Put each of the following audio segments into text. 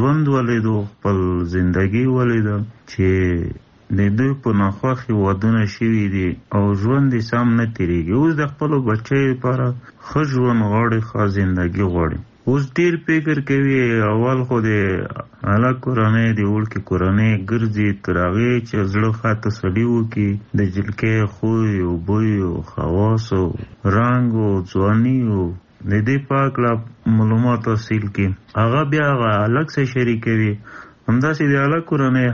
ژوند ولیدو، خپل زندگی ولیدو چې د دوی په ناخوښې ودونه شوي دي او ژوند یې سم نه تېرېږي. اوس د خپلو بچیو لپاره ښه ژوند غواړي، ښه زندگی غواړي. اوس ډېر فکر کوي، اول خو د هلک کورنۍ د وړکې کورنۍ ګرځي تر هغې چې زړه ښه تسلي وکړي، د جلکۍ خوی او بوی او خواص او رنګ او ځواني او د دې په هکله معلومات حاصل کړي. هغه بیا هغه هلک سره شریکوي. همداسې د هلک کورنۍ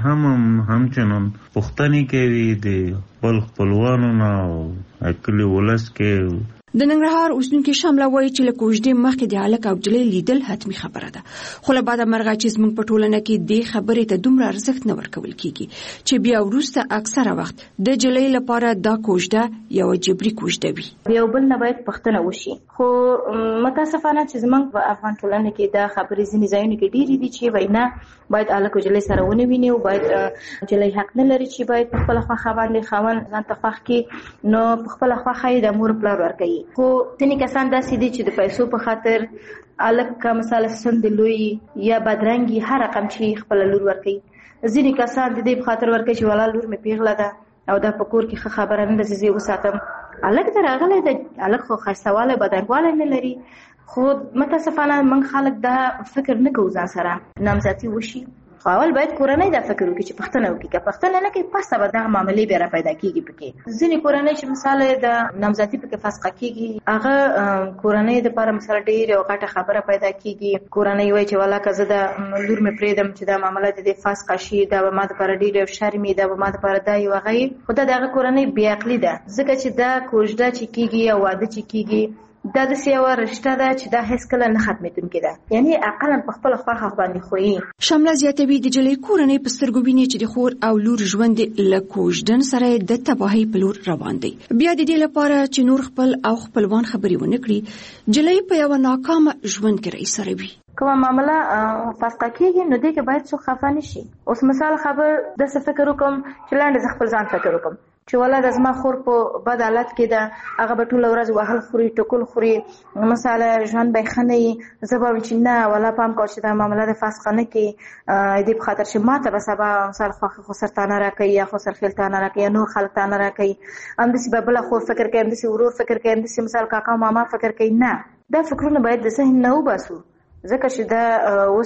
همچنان پوښتنې کوي د خپل خپلوانو نه او کلي ولس کې. د ننګرهار اوسیدونکي شامله وایي چې له کوژدې مخکې د هلک او نجلۍ لیدل حتمي خبره ده، خو له باده مرغه چې زموږ په ټولنه کې دې خبرې ته دومره ارزښت نه ورکول کیږي چې بیا وروسته اکثره وخت د نجلۍ لپاره دا کوژده یوه جبري کوژده وي. یو بل نه باید پوښتنه وشي، خو متاسفانه چې زموږ په افغان ټولنه کې دا خبرې ځینې ځایونو کې ډېرې دي چې وایي نه، باید هلک او نجلۍ سره ونه ویني او باید نجلۍ حق نه لري چې باید په خپله خوښه باندې خاوند ځان ته خوښ کړي، نو په خپله خوښه یې د مور پلار ورکوي. خو ځینې کسان داسې دي چې د پیسو په خاطر هلک که مثلا سند لوی یا بدرنګي هر رقم چې خپله لور ورکوي. ځینې کسان د دې په خاطر ورکوي چې والا لور مې پیغله ده او دا په کور کې ښه خبره نه ده چې زه وساتم. هلک ته راغلی ده، هلک خو ښایستهوالی بدرنګوالی نه لري، خو متاسفانه موږ خلک دا فکر نه کوو ځان سره نامزدي وشي. خو اول باید کورنۍ دا فکر وکړي چې پوښتنه وکړي، که پوښتنه نه کوي پسته به دغه معاملې بیا را پیدا کېږي. پکې ځینې کورنۍ چې مثال د نامزدي پکې فسخه کېږي، هغه کورنۍ دپاره مثال ډېر یو غټه خبره پیدا کېږي. کورنۍ وایي چې والا که زه د لور مې پرېږدم چې دا معامله د دې فسخه شي، دا به ما دپاره ډېر یو شرم وي، دا به ما دپاره دا یو هغه وي. خو دا د هغه کورنۍ بېعقلي ده، ځکه چې دا کوژده چې کېږي یا واده چې کېږي دا داسې یوه رشته ده چې دا هېڅکله نه ختمېدونکې ده، یعنې اقلا په خپله خوښه باندې خویي. شامله زیاتوي د نجلۍ کورنۍ په سترګو ویني چې د خور او لور ژوند له کوژدن سره د تباهۍ په لور روان دی. بیا د دې لپاره چې نور خپل او خپلوان خبرې ونه کړي، نجلۍ په یوه ناکامه ژوند کې رایسروي. کومه معامله فسخه کېږي نو دې کې باید څوک خفه نه شي. اوس مثال خبر داسې فکر وکړم چې لاندې زه خپل ځان فکر وکړم چې والا د زما خور په بد حالت کې ده، هغه به ټوله ورځ وهل خوري، ټکول خوري، مثلا ژوند به یې ښه نه وي. زه به وایم چې نه والا پام کوه چې دا معامله د فسخه نه کړي، دې په خاطر چې ما ته به سبا مثال خوښه خسر تانه راکوي یا خسر خیل تانه راکوي یا نور خلک تانه راکوي. همداسې به بله خور فکر کوي، همداسې ورور فکر کوي، همداسې مثال کاکا او ماما فکر کوي. نه، دا فکرونه باید د ذهن نه وباسو، ځکه چې دا اوس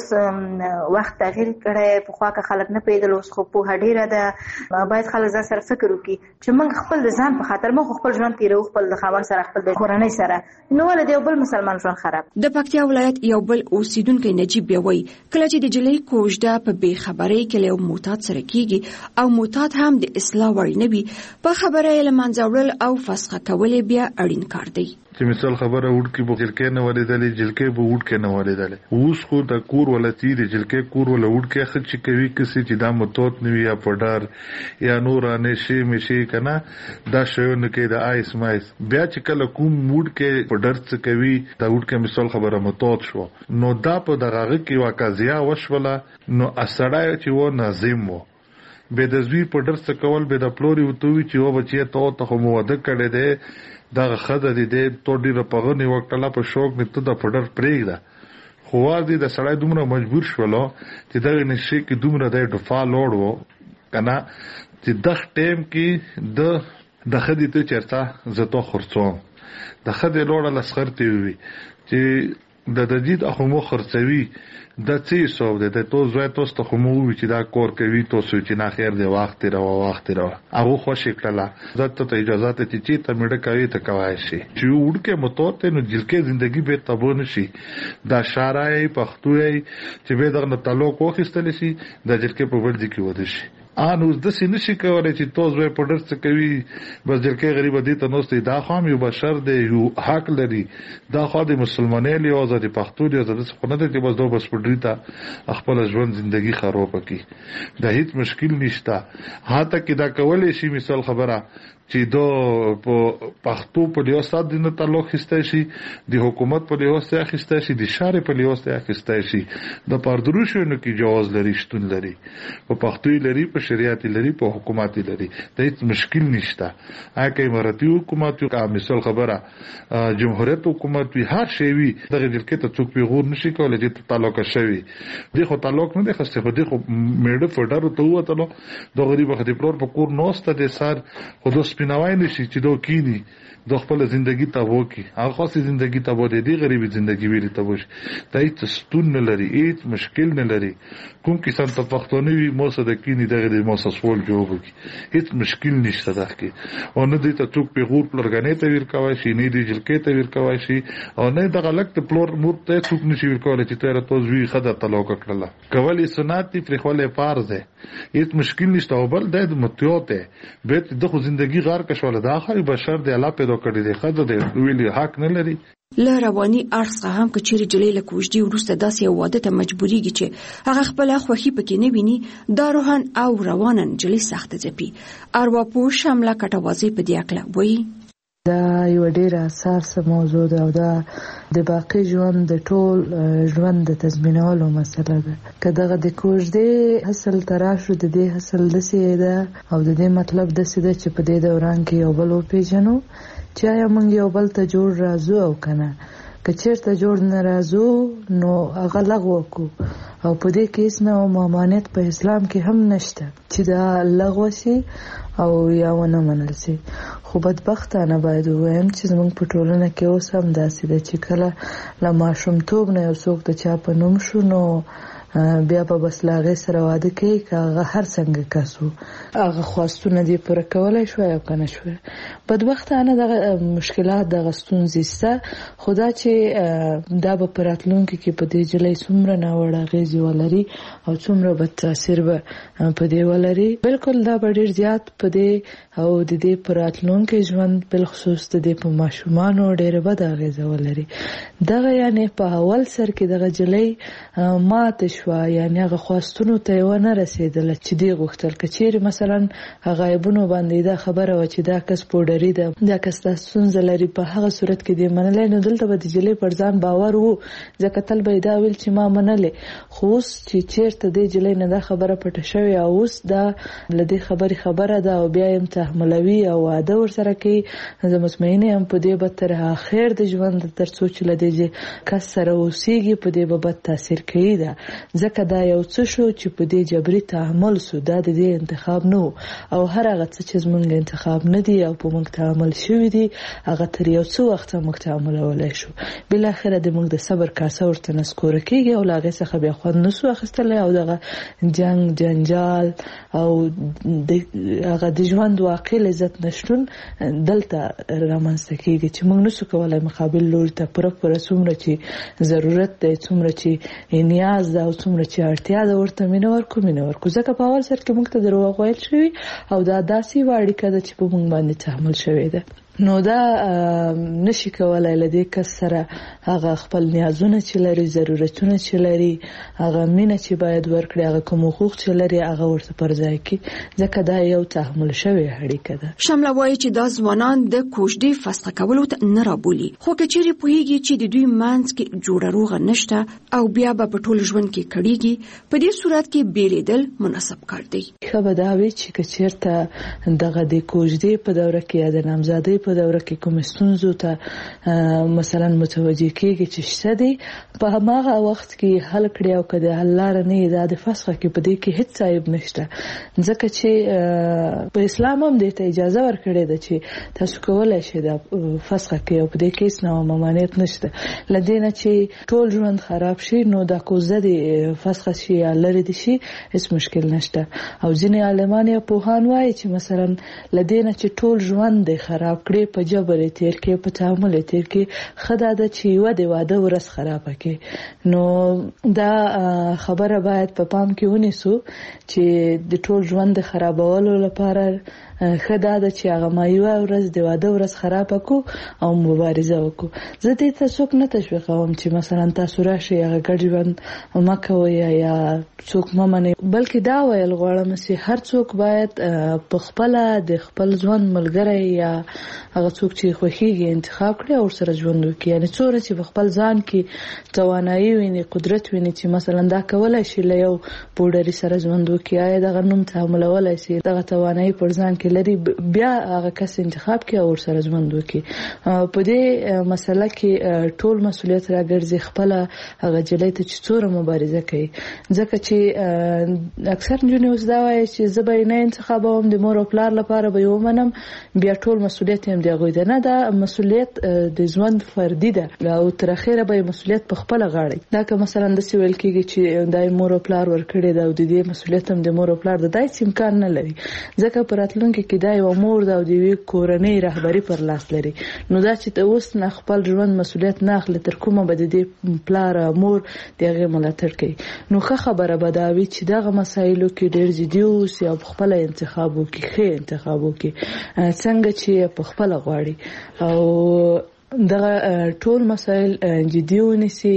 وخت تغییر کړی. پخوا که خلک نه پوهېدل، اوس خو پوهه ډېره ده. باید خلک ځان سره فکر وکړي چې موږ خپل د ځان په خاطر موږ خپل ژوند تېروو، خپل د خاوند سره، خپل د کورنۍ سره، نو ولې د یو بل مسلمان ژوند خراب. د پکتیا ولایت یو بل اوسیدونکی نجیب بیا وایي کله چې د نجلۍ کوژده په بېخبرۍ کې له یو معتاد سره کېږي او معتاد هم د اصلاح وړ نه وي، په خبره یې له منځه وړل او فسخه کول یې بیا اړین کار دی. چې مثال خبره وډکې به جلکې نه ولیدلې، جلکې به وډکې نه ولیدلې. اوس خو د کور ولتی د جلکې کور ولا وډکې خد چې کوي کسي چې دا متوت نه وي یا پډار یا نورانه شي مشي کنه دا شیونه کې د آیس مایس. بیا چې کله کوم وډکې پډر څه کوي دا وډکې مثال خبره متوت شو، نو دا په دغه کې واقعیا وشوله، نو اسړای چې و ناظم وو به د زوی پډر څه کول، به د پلوري وتوي چې و بچي ته خو موده کړي دی دا خزه دې تو ډیره پغنی وکړه په شوق نه ته د پډر پرېږده. خو دې د سړی دومره مجبور شولو چې دغه نشي کې دومره د ډفا لوړ وو کنه چې د ټیم کې د خدي ته چرته زته خرڅوم د خدي لوړه لسخرتي وي چې د دجید اخمو خرڅوي د څه سو د تو زوی توسته خمو وی چې دا کور کوي تو سو چې نه خیر دی وخت را هغه خوشی کړه زته ته اجازه ته چې ته مړه کوي ته کوي شي چې وډکه متوته نو جلکه ژوندۍ به تبون شي دا شارای پښتوي چې به دغه تعلق وخستل شي د جلکه په ورځ کې ود شي ان اوس د سینې شي کولای چې توز به پډر څه کوي بس جلکه غریب دي ته نوستي دا خام یو بشر دی یو حق لري دا خو د مسلمانۍ له آزاد پښتو دی آزاد څخه نه دی بس دو بس پډری ته خپل ژوند ژوندۍ خراب کی دا هیڅ مشکل نشته هاته کې دا کولای شي مثال خبره چې دو په پښتو په لیاس د تعلق خسته شي، د حکومت په لیاس خسته شي، د شارع په لیاس خسته شي، د پردروشونو کې جواز لري، شتون لري، په پښتو لري، په شریعت لري، په حکومت لري، د هیڅ مشکل نشته. هغه اماراتي حکومت او مثال خبره جمهوریت حکومت وی هر شی وی دغه جلکې ته څوک پیغور نشي کولای چې تعلق شوی دغه تعلق نه خسته خو دغه میډه فډر ته وته د غریب خدای پلور په کور نوسته د سر خود سپیناوای نشي چې دو کینی د خپل ژوندۍ ته وکی هغه خاصه ژوندۍ ته بده دی غریبي ژوندۍ ویل ته وش دای ته ستون نه لري هیڅ مشکل نه لري کوم کسان ته پښتوني وي مو صد کینی دغه د مو سوال جواب کی هیڅ مشکل نشته دغه او نه دی ته څوک پیغور پلرګنې ته ویل کوي شي نه دی جلکې ته ویل کوي شي او نه دغه لکه پلور مور ته څوک نشي ویل کوي چې ته راته زوی خدای تعلق کړل کولی سنت پر خپل فرض ده هیڅ مشکل نشته او بل د متیوته به د ژوندۍ غار کښول د اخر بشر د الله پیدا کړی دی خدای د ویلي حق نه لري. له رواني ارڅ هم کچېری جلې له کوژدي ورسته داسې یو واده ته مجبورېږي چې هغه خپل خوښي پکې نه ویني دا روحان او روانن جلې سخت ځپي. ارواپوه شمله کټوازي په دې اړه وایي دا یو ډېر اساسه موضوع ده او دا د باقي ژوند د ټول ژوند د تضمینولو مسله ده. که دغه د کوژدې حاصل تراشو د دې حاصل دسې ده او د دې مطلب دسې ده چې په دې دوران کې یو بل وپېژنو چې آیا موږ یو بل ته جوړ راځو او که نه. که چېرته جوړ نه راځو نو هغه لغوه کړو او په دې کې هېڅ نه ممانعت په اسلام کې هم نشته چې دا لغوه شي او یا ونه منل شي. خو بدبختانه باید ووایم چې زموږ په ټولنه کې اوس هم داسې ده چې کله له ماشومتوب نه یو څوک د چا په نوم شو نو بیا په بس له هغې سره واده کوي که هغه هر څنګه کس و هغه خواستونه دې پوره کولی شوی او که نه شوی. بدبختانه دغه مشکلات دغه ستونزې شته خو دا چې دا به په راتلونکي کې په دې جلۍ څومره ناوړه اغېزې ولري او څومره بد تاثیر به په دې ولري بلکل دا به ډېر زیات په دې او د دې په راتلونکي ژوند بالخصوص د دې په ماشومانو ډېره بده اغېزه ولري. دغه یعنې په اول سر کې دغه جلۍ ماته شوه یعنې هغه خواستونو ته یې ونه رسېدله چې دې غوښتل. که چیرې مثلا هغه عیبونو باندې دا خبره وه چې دا کس پوډري ده دا کس دا ستونزه لري په هغه صورت کې دې منلی نو دلته به د جلۍ پر ځان باور و ځکه تل به یې دا ویل چې ما منلې. خو اوس چې چیرته دې جلۍ نه دا خبره پټه شوې او اوس دا له دې خبرې خبره ده او بیا یې تحملوي او واده ورسره کوي زه مطمئنه یم په دې به تر اخر د ژوند تر څو چې له دې کس سره اوسېږي په دې به بد تاثیر کوي. ده ځکه دا یو څه شو چې په دې جبري تحمل سو دا د دې انتخاب نه او هر هغه څه چې زمونږ انتخاب نه دی او په موږ تعامل شوی دی هغه تر یو څو وخت موږ تعاملولای شو بل اخره د موږ د صبر کاسه ورته نسکوره کیږي او لاغه څخه بیا خو نسو اخستلای او دغه جنجال او هغه د ژوند واقع لذت نشټون دلته رامنځته کیږي چې موږ نسو کولای مقابل لور ته پوره څومره چې ضرورت دی څومره چې نیاز ده او څومره چې اړتیا ده ورته مینه ورکو ځکه په اول سر کې موږ ته دروغ ویل شوي او دا داسې واړیکه ده چې په موږ باندې تحمل شوی ده. نو دا نشي کولای له دې کس سره هغه خپل نیازونه چې لري ضرورتونه چې لري هغه مینه چې باید ورکړي هغه کوم حقوق چې لري هغه ورته پر ځای کړي ځکه دا یو تحمل شوی اړیکه ده. شمله وایي چې دا ځوانان د کوژدې فسخه کولو ته نه رابولي خو که چیرې پوهیږي چې د دوی منځ کې جوړه روغه نشته او بیا به په ټول ژوند کې کړيږي په دې صورت کې بیلیدل مناسب کار دی. خو به دا وی چې چیرته دغه د کوژدې په دوره کې یا د نامزادۍ په دوره کې کوم ستونزو ته مثلا متوجه کېږي چې شته دي په هغه وخت کې حل کړي او کله حل لار نه دا د فسخه کې په دې کې هیڅ عیب نشته ځکه چې په اسلام هم دې ته اجازه ورکړې ده چې تاسو کولای شئ د فسخه کې او په دې کې هیڅ نه ممانعت نشته لدینه چې ټول ژوند خراب شي نو دا کوزه د فسخه شي یا لري دي شي هیڅ مشکل نشته او ځینې عالمان یا پوهان وایي چې مثلا لدینه چې ټول ژوند د خراب کړي په جبر تیر کې په تعامل تیر کې خدای د چې واده ورس خراب کړي نو دا خبره باید په پام کې ونیسو چې د ټول ژوند خرابولو لپاره خدا د چې هغه مایوه ورځ د واده ورځ خراب کو او مبارزه وکړو. زه دې ته څوک نه تشویقوم چې مثلا تاسو راشي هغه ګډ ژوند مکوئ یا څوک ممنه، بلکې دا ویل غواړم چې هر څوک باید په خپل د خپل ژوند ملګری یا هغه څوک چې خوښیږي انتخاب کړي او سره ژوند وکړي. یعنی څوره چې په خپل ځان کې توانایي ویني، قدرت ویني چې مثلا دا کولای شي له یو پوډری سره ژوند وکړي، یا دغه نوم تحملولای شي، دغه توانایي پر ځان کې لري، بیا هغه کس انتخاب کړي او سره ژوند وکړي. په دې مسله کې ټول مسولیت راګرځي خپل هغه جلای ته چې څوره مبارزه کوي. ځکه چې اکثر نجونې اوس دا وایي چې زه به نه انتخابوم، د مور او پلار لپاره به یې ومنم، بیا ټول مسولیت هم د هغوی ده. نه، دا مسولیت د ژوند فردي ده او تر اخره به مسولیت په خپل غاړه. دا که مثلا د سی ویل کېږي چې دای مور او پلار ورکړي دا او د دې مسولیت هم د مور او پلار ده، دای امکان نه لري. ځکه پر راتلونکي کې دا یو مور ده او د یوې کورنۍ رهبری پر لاس لري. نو دا چې ته اوس نه خپل ژوند مسولیت نه اخلي، تر کومه به د دې پلار مور د هغې ملاتړ کوي. نو ښه خبره به دا وي چې دغه مسایلو کې ډېر جدي اوسي او خپل انتخاب وکړي، ښه انتخاب وکړي څنګه چې په خپل غواړي، او دغه ټول مسایل جدي ونیسي.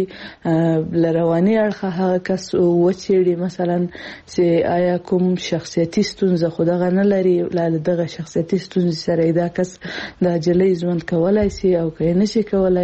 لرواني اړخه هغه کس وڅېړي مثلا چې آیا کوم شخصیتي ستونزه خو دغه نه لري، دغه شخصیتي ستونزې سره دا کس د جلۍ ژوند کولای شي او که نشي کولای،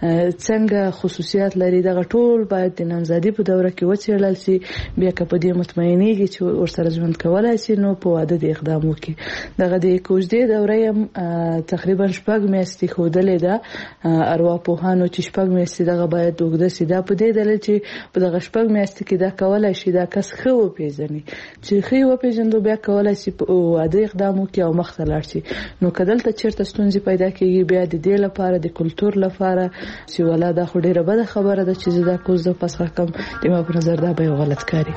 څنګه خصوصیات لري، دغه ټول باید د نامزادي په دوره کې وڅېړل شي. بیا که په دې مطمئنېږي چې ورسره ژوند کولای شي، نو په واده د اقدام وکړي. دغه د کوژدې دوره هم تقریبا 6 میاشتې ښودلې ده ارواپوهانو چې 6 میاشتې دغه باید اوږده شي. دا په دې دلیل چې په دغه 6 میاشتې کې دا کولای شي دا کس ښه وپېژني، چې ښه وپېژندو بیا کولای شي په واده اقدام وکړي او مخ ته لاړ شي. نو که دلته چېرته ستونزې پیدا کېږي، بیا د دې لپاره د کلتور لپاره چې ولا دا خو ډېره بده خبره ده چې زه دا کوزده فسخه کړم، د ما په نظر دا به یو غلط کاري.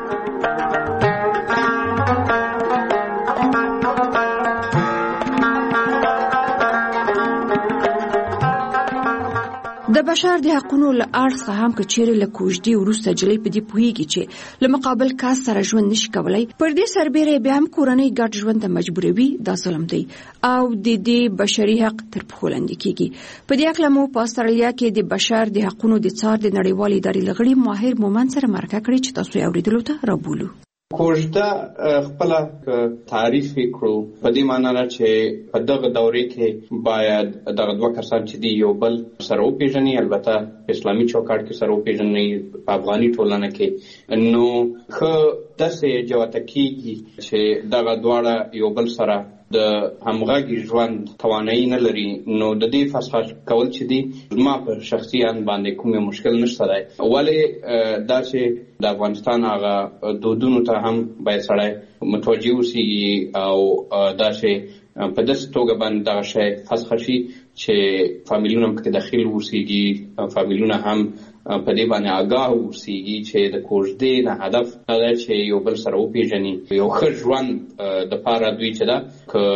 د بشر د حقوقو له اړخه هم که چیرې له کوژدې وروسته جلۍ په دې پوهیږي چې له مقابل کس سره ژوند نشي کولای، پر دې سربیره بیا هم کورنۍ ګډ ژوند ته مجبوروي، دا ظلم دی او د دې بشري حق تر پښو لاندې کیږي. په دې اړه مو په استرالیا کې د بشر د حقوقو د څار د نړیوالې ادارې لغړي ماهر مومن سره مرکه کړې چې تاسو یې اوریدلو ته رابولو. کوژده خپل تعریف کړو په دې معنی نه چې په دغه دورې کې باید دغه دوه کسان چې دی یو بل سره وپېژني، البته اسلامي چوکاټ کې سره وپېژني، په افغاني ټولنه کې نو ښه داسې جوته کېږي چې دغه دواړه یو بل سره د همغږي ژوند توانایي نه لري. نو د دې فسخه کول چې دی ما په شخصي ان باندې کوم مشکل نشته دی، ولې دا چې د افغانستان هغه دودونو ته هم باید سړی متوجه اوسي او دا چې په داسې توګه باندې دغه شی فسخه شي چې فامیلونه هم پکې داخل اوسېږي، فامیلونه هم په دې باندې آگاه اوسېږي چې د کوژدې نه هدف دا دی چې یو بل سره وپېژني، یو ښه ژوند دپاره دوی چې ده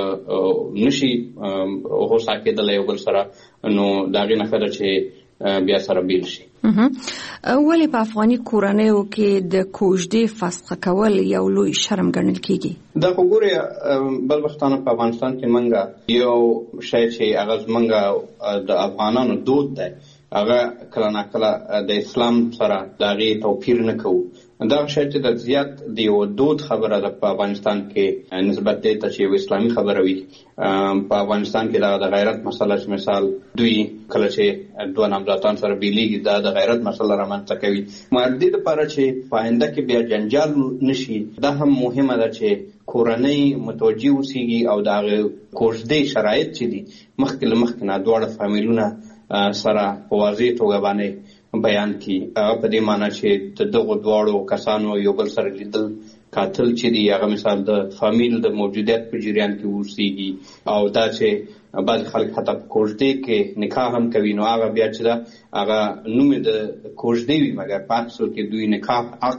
که نشي هوسا کېدلی یو بل سره، نو د هغې نه ښه ده چې بیا سره بیل شي. ولې په افغاني کورنیو کې د کوژدې فسخه کول یو لوی شرم ګڼل کېږي؟ دا خو ګورې بل وختانه په افغانستان کې منګه یو شی چې هغه زمونږ د افغانانو دود دی، هغه کله ناکله د اسلام سره د هغې توپیر نه کوو. دا شی چې د زیات د یو دود خبره ده په افغانستان کې نسبت دی ته چې یو اسلامي خبره وي. په افغانستان کې د غیرت مسله چې مثال دوی کله چې دوه نامزادان سره بیلیږي دا د غیرت مسله رامنځته کوي. مګر دې دپاره چې په آینده کې بیا جنجال نشي، دا هم مهمه ده چې کورنۍ متوجه اوسېږي او د هغې کوژدې شرایط چې دي مخکې له مخکې نه دواړه فامیلونه سره په واضح توګه باندې بیان کی. هغه په دې معنی چې د دغو دواړو کسانو یو بل سره لیدل قاتل چې دی هغه مثال د فامیل د موجودیت په جریان کې اوسېږي، او دا چې بعض خلک حتی په کوژدې کې نکاح هم کوي، نو هغه بیا چې ده هغه نوم د کوژدې وي مګر په اصل کې دوی نکاح عقد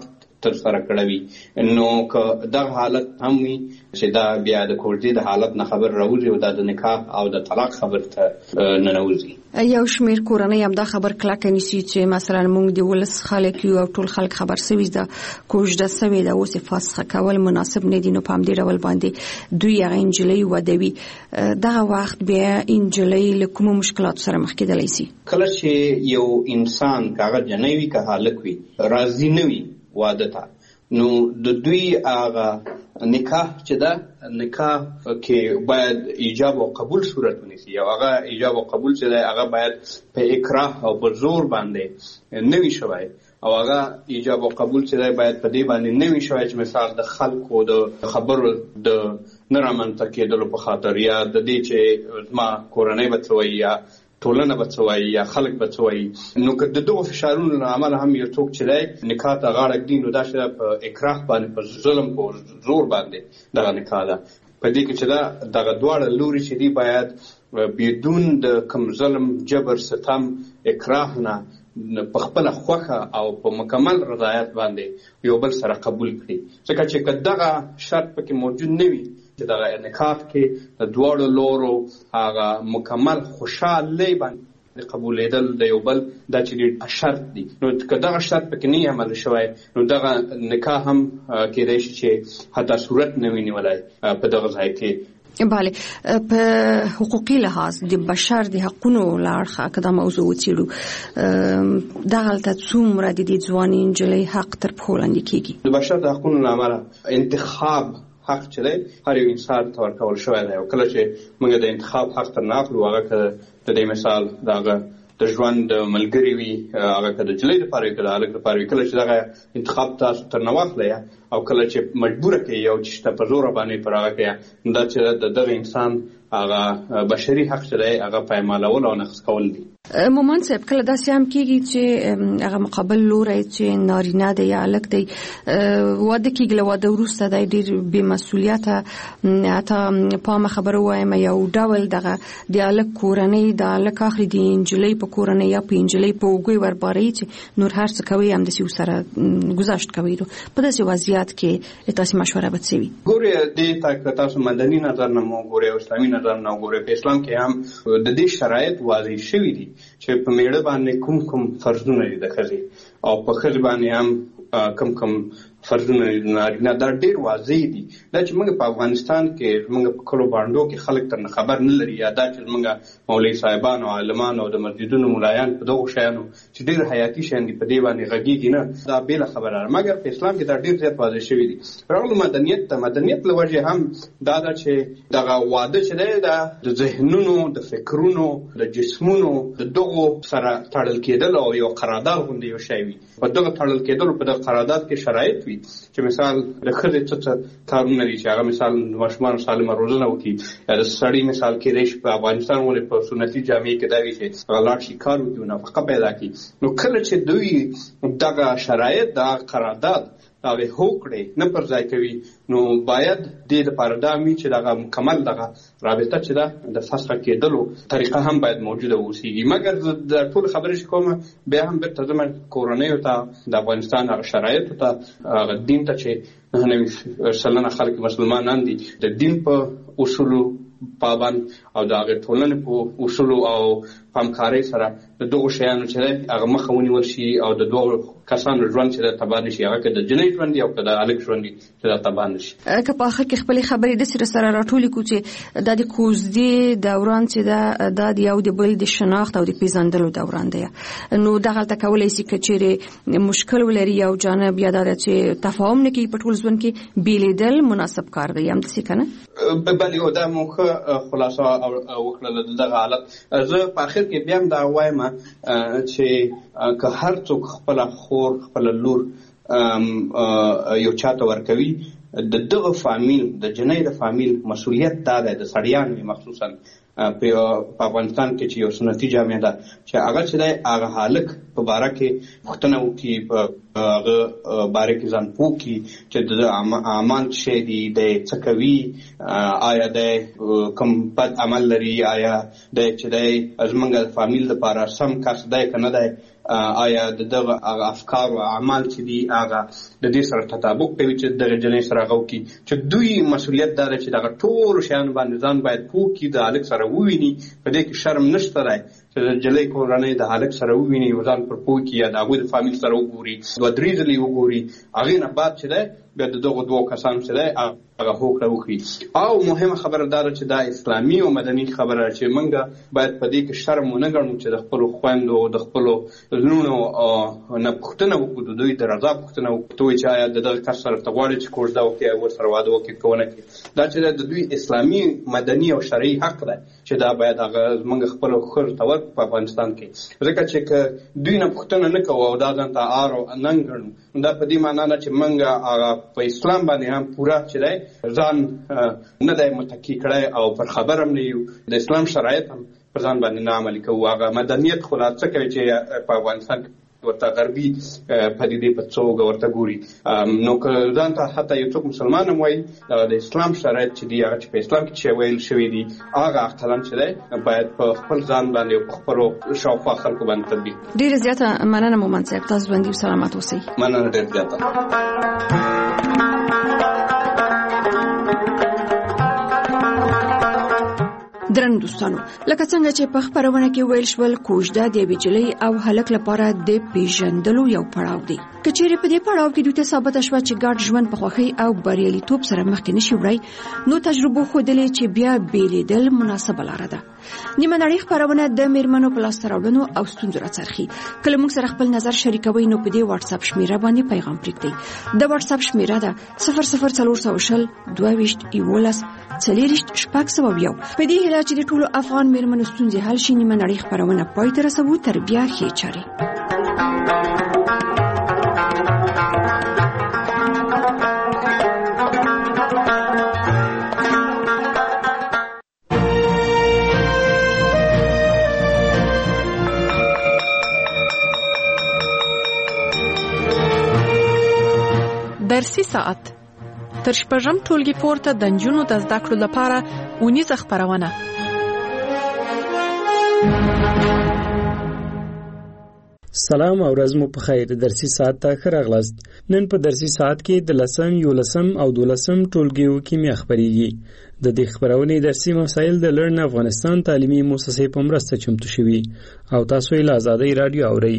تر سره کړوي نو که دغه حالت هم وي چې دا بیا د کوژدې د حالت نه خبر راوځي او د نکاح او د طلاق خبر ته ننوځي. یو شمیر کورنۍ هم دا خبر کلک نیسي چې مثلا موږ د ولس خلک یو او ټول خلک خبر سوي دا کوژده سوي دا اوس فسخ کول مناسب نه دي نو په همدې ډول باندې دوی هغه انجلۍ ودوي. دغه وخت بیا انجلۍ له کومو مشکلاتو سره مخ کېدلی شي؟ کله چې یو انسان کاغه جنوي که هالک وي راضي نه وي واده ته نو د دوی هغه نکاح چې دا نکاح کې باید ایجاب او قبول صورت ونیسي او هغه ایجاب او قبول چې دا هغه باید په اکراه او په زور باندې نه وي شوی او هغه ایجاب او قبول چې دا باید په دې باندې نه وي شوی چې مثال د خلکو د خبرو د نه رامنځته کېدلو په خاطر یا د دې چې ما کورنۍ به څه وایي یا ټولنه به څه وایي یا خلک به څه وایي نو که د دغو فشارونو له امله هم یو څوک چې دی نکاح ته غاړه ږدي نو دا چې په اکراه باندې په ظلم په زور باندې دغه نکاح ده. په دې کې چې دغه دواړه لوري چې دي باید بدون د کوم ظلم جبر ستم اکراه نه په خپله خوښه او په مکمل رضایت باندې یو بل سره قبول کړي ځکه چې دغه شرط پکې موجود نه وي چې دغه نکاح کې د دواړو لورو هغه مکمل خوشحالۍ باندې قبولېدل د یو بل دا چې شرط دی نو که دغه شرط پکې نه عمل شوی نو دغه نکاح هم کېدای شي چې حتی صورت نه وي نیولی په دغه ځای کې. بله په حقوقي لحاظ د بشر د حقونو له اړخه که دا موضوع وڅېړو دغلته څومره د دې ځوانې نجلۍ حق تر پښو لاندې کېږي؟ د بشر د حقونو له امله انتخاب حق چې دی هر یو انسان ته ورکول شوی دی او کله چې موږ د انتخاب حق تر نه اخلو هغه که د دې مثال دغه د ژوند ملګري وي هغه که د نجلۍ دپاره وي که د هلک دپاره وي کله چې دغه انتخاب تاسو تر نه واخلی او کله چې مجبوره کوي او چې شته په زوره باندې پر هغه کوي نو دا چې د دغه انسان هغه بشري حق چې دی هغه پایمالول او نقض کول دي. مومن صاحب کله داسې هم کېږي چې هغه مقابل لوری چې نارینه دی یا هلک دی واده کېږي له واده وروسته دی ډېر بې مسؤلیته حتی پامه خبره ووایم یو ډول دغه د هلک کورنۍ د هلک اخلي د نجلۍ په کورنۍ یا په نجلۍ په اوږو یې ورباروي چې نور هر څه کوي همداسې ورسره ګذشت کوي. په داسې وضعیت کې تاسې مشوره به څه وي؟ ګورې دې ته که تاسو مدني نظر نه مو ګورئ او اسلامي نظر نه وګورئ په اسلام کې هم د دې شرایط واضح شوي دي چې په میړه باندې کوم فرضونه دي د ښځې او په ښځې باندې هم کوم فرضونه دي نارینه دا ډېر واضح دي. دا چې موږ په افغانستان کې موږ په کلو بانډو کې خلک ترنه خبر نه لري یا دا چې موږ مولوي صاحبان او عالمان او د مسجدونو ملایان په دغو شیانو چې ډېر حیاتي شیان دي په دې باندې غږېږي نه دا بېله خبره ده مګر په اسلام کې دا ډېر زیات واضح شوي دي. راغلو مدنیت ته مدنیت له وجې هم دا ده چې دغه واده چې دی دا د ذهنونو د فکرونو د جسمونو د دغو سره تړل کېدل او یو قرارداد غوندې یو شی وي په دغه تړل کېدلو په دغه قرارداد کې شرایط وي چې مثال د ښځې څه کارونه دي چې هغه مثال د ماشومانو سالمه روزنه وکړي یا د سړي مثال کېدای شي په افغانستان ولې په سنتي جامې کې دا وي چې هغه لاړ شي کار وکړي نفقه پیدا کړي نو کله چې دوی دغه شرایط د قرارداد هغه هوکړې نه پر ځای کوي نو باید دې لپاره دا وي چې دغه مکمل دغه رابطه چې ده د فسخ کېدلو طریقه هم باید موجوده اوسېږي مګر د ټول خبرې چې کومه بیا هم بیرته ځم کورنیو ته د افغانستان هغه شرایطو ته هغه دین ته چې 99% خلک مسلمانان دي د دین په اصولو پابند او د هغې ټولنې په اصولو او همکارۍ سره د دغو شیانو چې دی هغه مخه ونیول شي او د دوه کسانو ژوند چې دی تباه نه شي هغه که د جنۍ ژوند او که د هلک ژوند چې دا تباه نه شي. که په آخر کې خپلې خبرې داسې سره راټولې کړو چې دا د کوژدې دوران چې ده دا د یو د بل د شناخت او د پېژندلو دوران دی نو دغلته کولی شي که چیرې مشکل ولري یو جانب یا دا ده چې تفاهم نه کوي په ټول ژوند کې بېلېدل مناسب کار دی همداسې که نه؟ بلې او دا مو ښه خلاصه وکړله د دغه حالت. زه په آخر کې بیا هم دا وایم چې که هر څوک خپله خور خپله لور یو چاته ورکوي د دغه فامیل د جنۍ د فامیل مسؤلیت دا دی د سړیانو مخصوصا په افغانستان کې چې یو سنتي جامع ده چې هغه چې دی هغه هلک په باره کې پوښتنه وکړي په هغه باره کې ځان پوه کړي چې د اعمال شی دي دی څه کوي آیا دی کوم بد عمل لري آیا دی چې دی زموږ د فامیل دپاره سم کس دی که نه دی آیا دغه افکار او اعمال چې دي هغه د دې سره تطابق کوي چې دغه جنې سره غو کی چې دوی مسؤلیت دار چې دغه ټول شیان باندې ځان باید پوکي د الک سره وویني په دې کې شرم نشته راي چې جلې کورنۍ د الک سره وویني ځان پر پوکي یا دغه د فامیل سره وګوري دوه درې ځلې وګوري هغه نه بعد چې ده بیا دغه دوه کسان چې ده هغه هوکړه وکړي او مهمه خبره ده چې دا اسلامي او مدني خبره چې موږ باید په دې کې شرم ونه ګڼو چې د خپل خويندو د خپل زنونو نه پوښتنه وکړو دوی د رضا پوښتنه وکړو چې آیا دغه کس سره تغواړي چې کوژده وکړي او سره واده وکړي کوونه دا چې د دوی اسلامي مدني او شرعي حق ده چې دا باید هغه موږ خپل خور تور په افغانستان کې ځکه چې دوی نه پوښتنه نه کوو او دا ځان ته آرو نن ګڼو دا په دې معنی نه چې موږ په اسلام باندې هم پورا چې ځان نه دی متکی کړی او پر خبرم نه یو د اسلام شرایط هم پر ځان باندې نه عملي کوو هغه مدنیت خلاصه کوي چې په افغانستان ورته غربي پدیدې په څوګه ورته ګوري نو که ځان ته حتی یو څوک مسلمان هم وایي د اسلام شرایط چې دی هغه چې په اسلام کې چې ویل شوي دي هغه اختلام چې دی باید په خپل ځان باندې او په خپلو شاوخوا خلکو باندې تطبیق ډېره زیاته مننه مومند صاحب تاسو ژوندي او سلامت اوسئ مننه ډېره زیاته درنو دوستانو لکه څنګه چې په خبرونه کې ویل شول کوژده د بجلی او هلک لپاره د پیژندلو یو پړاو دی کچېرې په دې پړاو کې دوی ته ثابت شوه چې ګډ ژوند په خوښۍ او بریالیتوب سره مخکې نشي وړای نو تجربه ښودلې چې بیا بیلیدل مناسبه لاره ده نیمه نړۍ خبرونه د میرمنو په لاسته راوړنو او ستونزو راڅرخي کله موږ سره خپل نظر شریکوي نو په دې واتس اپ شمیره باندې پیغام پرېږدئ د واتس اپ شمیره ده 00420 22 11 په دې هیله چې د ټولو افغان میرمنو ستونزې حل شي نیمه نړۍ خبرونه پای ته رسوو تر بیا ښې چارې درسي ساعت تر شپږم ټولګي پورته د نجونو د زده کړو لپاره اونیزه خبرونه سلام او ورځ مو په خیر درسي ساعت ته ښه راغلاست نن په درسي ساعت کې د 10 11 او 12 ټولګیو کیمیا خبريږي د دې خبرونې درسي مسایل د لرن افغانستان تعلیمي مؤسسې په مرسته چمتو شوي او تاسو یې له آزادۍ رادیو اورئ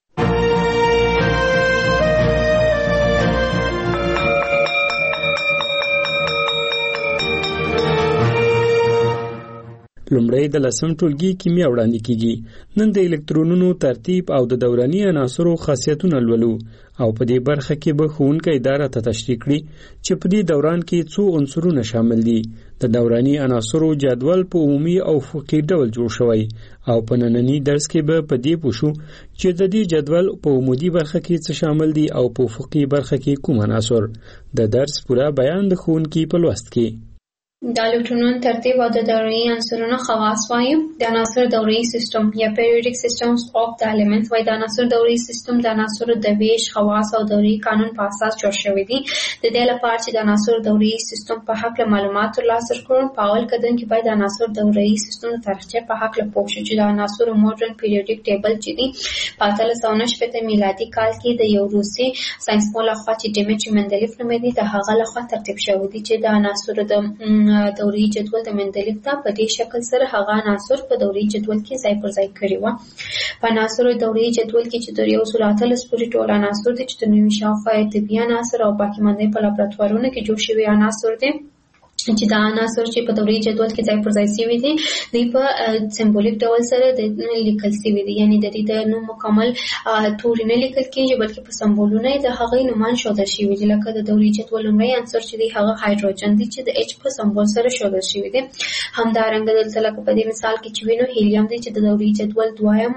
لومړی د 10 ټولګي کیمیا وړاندې کیږي نن د الکترونونو ترتیب او د دوراني عناصرو خاصیتونه لولو او په دې برخه کې به ښوونکی اداره ته تشریح کړي چې په دې دوران کې څو عنصرونه شامل دي د دوراني عناصرو جدول په عمومي او افقي ډول جوړ شوی او په نننی درس کې به په دې پوښو چې د دې جدول په عمودي برخه کې څه شامل دي او په افقي برخه کې کوم عناصر د درس پوره بیان د ښوونکي په لوست کې د الکترونونو ترتیب او د دوري عنصرونو خواص وایو د عناصر دوري سیستم یا پیریوډیک سیستمز اف د الیمنټس وای د عناصر دوري سیستم د عناصر د ویش خواص او دوري قانون په اساس جوړ شوی دی د دې لپاره چې د عناصر دوري سیستم په حق له معلومات ترلاسه کړو په اول قدم کې باید د عناصر دوري سیستم د تاریخچه په حق له پوښتنه چې د عناصر ماډرن پیریوډیک ټیبل چې دی په 1919 میلادي کال کې د یو روسي ساينسپوه لخوا چې ډیمیټري مندلیف نومېدی د هغه لخوا ترتیب شوی دی چې د عناصر د دوري جدول د مندلیف ته په دې شکل سره هغه عناصر په دوري جدول کې ځای پر ځای کړی و په عناصر دوري جدول کې چې د یو سلاتل سپوري ټول عناصر دي چې د نوي شاوخوا طبي عناصر او باقي منډي په لابراتوارونو کې جوړ شوی عناصر دي چې دا عناصر چې په دوري جدول کې ځای پر ځای شوی دي د په سمبولیک ډول سره د لیکل شوی دي یعنی د دې د نو مکمل توري نه لیکل کېږي بلکې په سمبولونه د هغې نومان شودل شوی دي لکه د دوري جدول لومړی عنصر چې دی هغه هایدروجن دی چې د اچ په سمبول سره شودل شوی دي همدارنګه دلته لکه په دې مثال کې چې وینو هیلیم دی چې د دوري جدول دویم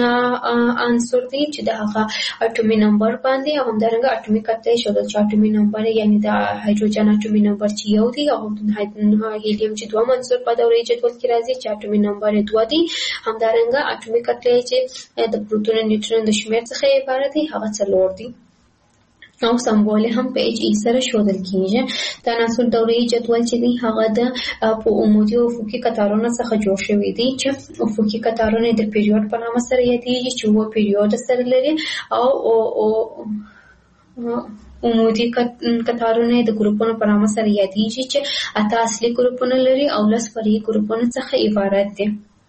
عنصر دی چې د هغه اټومي نمبر باندې او همدارنګه اټومي کتله شودل چې اټومي نمبر یعنی د هایدروجن اټومي نمبر چې یو دی او هیلیم چې دوه عنصر په دوري جدول کې راځي چې اټومي نمبر 2 دی همدارنګه اټومي کتله چې د پروتون نیوټرون د شمیر څخه عبارت دی هغه 4 دی او سمبول هم په اچ ای سره ښودل کیږي. د عناصر دوري جدول چې دی هغه د په عمودي او افقي قطارونو څخه جوړ شوی دی چې افقي قطارونه د پیریود په نامه سره یادېږي چې و پیریود سره لري او عمودي قطارونه د ګروپونو په نامه سره یادېږي چې اته اصلي ګروپونه لري او 10 فرعي ګروپونه څخه عبارت دي.